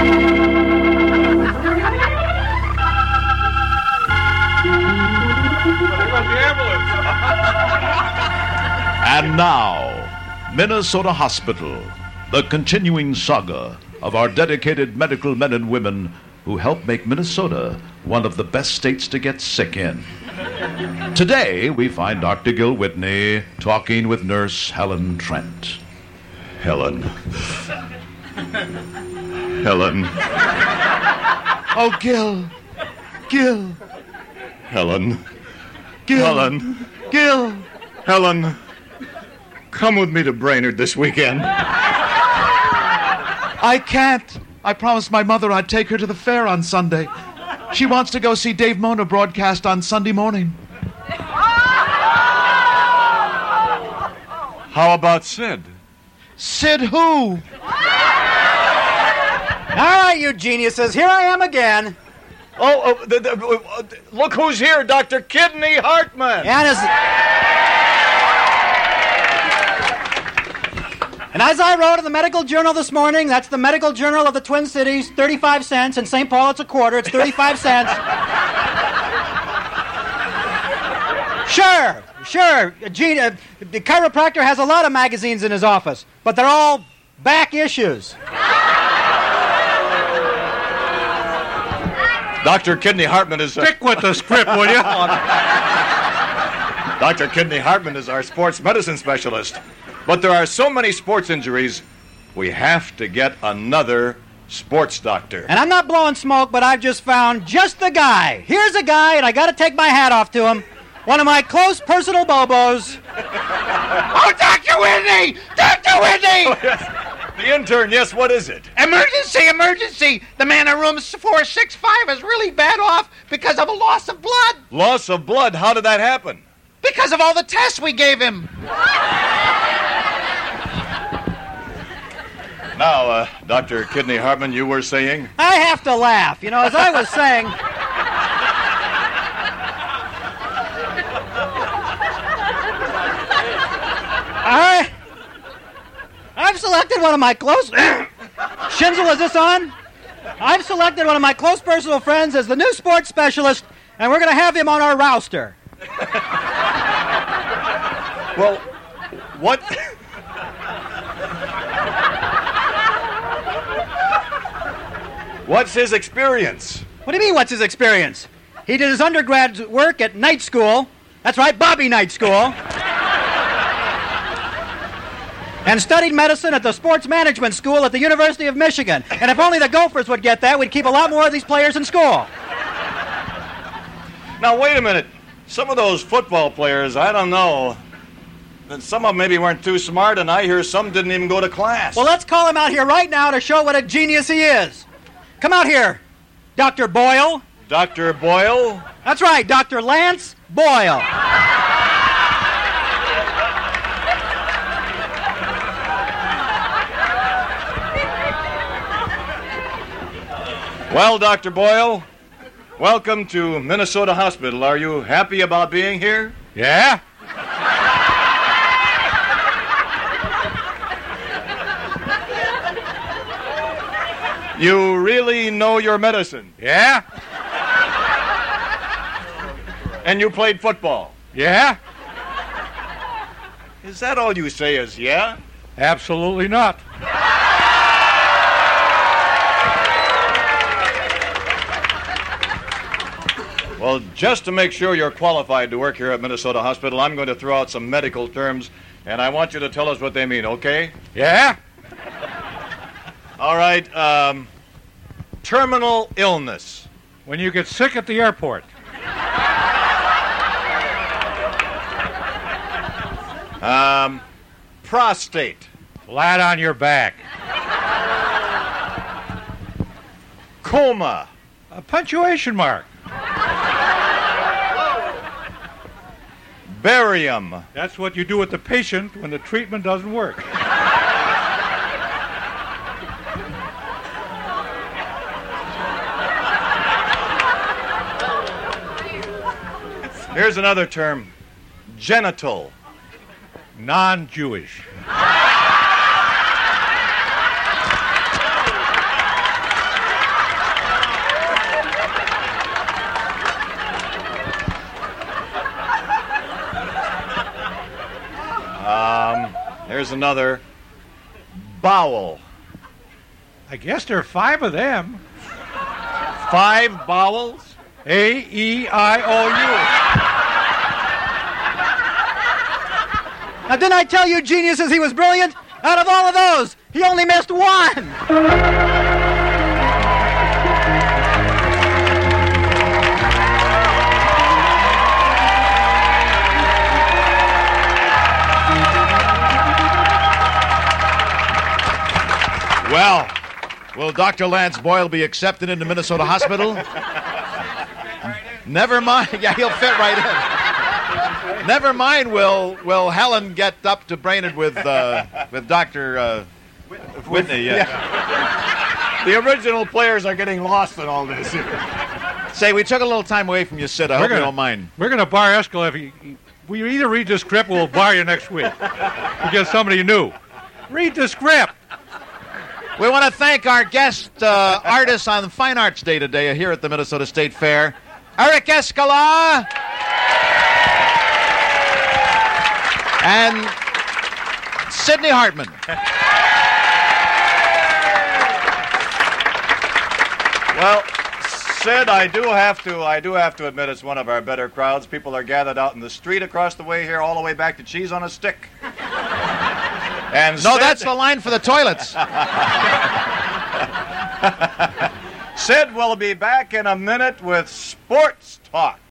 And now, Minnesota Hospital, the continuing saga of our dedicated medical men and women who help make Minnesota one of the best states to get sick in. Today, we find Dr. Gil Whitney talking with Nurse Helen Trent. Helen. Helen. Oh, Gil. Gil. Helen. Gil. Helen. Gil. Helen. Come with me to Brainerd this weekend. I can't. I promised my mother I'd take her to the fair on Sunday. She wants to go see Dave Mona broadcast on Sunday morning. How about Sid? Sid who? All right, you geniuses. Here I am again. Look who's here, Dr. Kidney Hartman. And as I wrote in the Medical Journal this morning, that's the Medical Journal of the Twin Cities, 35 cents. In St. Paul, it's a quarter. It's 35 cents. Sure. Gene, the chiropractor has a lot of magazines in his office, but they're all back issues. Dr. Kidney Hartman is... Stick with the script, will you? Dr. Kidney Hartman is our sports medicine specialist. But there are so many sports injuries, we have to get another sports doctor. And I'm not blowing smoke, but I've just found just the guy. Here's a guy, and I got to take my hat off to him. One of my close personal bobos. Oh, Dr. Whitney! Dr. Whitney! Oh, yes. The intern, yes, what is it? Emergency! The man in room 465 is really bad off because of a loss of blood. Loss of blood? How did that happen? Because of all the tests we gave him. Now, Dr. Kidney Hartman, you were saying? I have to laugh. You know, as I was saying... I've selected one of my close... Shinzel, is this on? I've selected one of my close personal friends as the new sports specialist, and we're going to have him on our roster. Well, what... What's his experience? What do you mean, what's his experience? He did his undergrad work at night school. That's right, Bobby Night School. And studied medicine at the sports management school at the University of Michigan. And if only the Gophers would get that, we'd keep a lot more of these players in school. Now, wait a minute. Some of those football players, I don't know. Some of them maybe weren't too smart, and I hear some didn't even go to class. Well, let's call him out here right now to show what a genius he is. Come out here, Dr. Boyle. Dr. Boyle? That's right, Dr. Lance Boyle. Well, Dr. Boyle, welcome to Minnesota Hospital. Are you happy about being here? Yeah? You really know your medicine? Yeah? And you played football? Yeah? Is that all you say is yeah? Absolutely not. Well, just to make sure you're qualified to work here at Minnesota Hospital, I'm going to throw out some medical terms, and I want you to tell us what they mean, okay? Yeah? All right, terminal illness. When you get sick at the airport. Prostate. Flat on your back. Coma. A punctuation mark. Barium. That's what you do with the patient when the treatment doesn't work. Here's another term. Genital. Non-Jewish. here's another. Bowel. I guess there are 5 of them. 5 bowels? A-E-I-O-U. Now, didn't I tell you geniuses he was brilliant? Out of all of those, he only missed one. Well, will Dr. Lance Boyle be accepted into Minnesota Hospital? Never mind. Yeah, he'll fit right in. Never mind. Will Helen get up to Brainerd with Dr. Whitney? Yeah. The original players are getting lost in all this. Say, we took a little time away from you, Sid. I hope you don't mind. We're going to bar Escalif. We either read the script or we'll bar you next week. We get somebody new. Read the script. We want to thank our guest artists on the Fine Arts Day today here at the Minnesota State Fair. Eric Escala and Sidney Hartman. Well, Sid, I do have to admit it's one of our better crowds. People are gathered out in the street across the way here, all the way back to Cheese on a Stick. And No, Sid, that's the line for the toilets. Sid will be back in a minute with Sports Talk.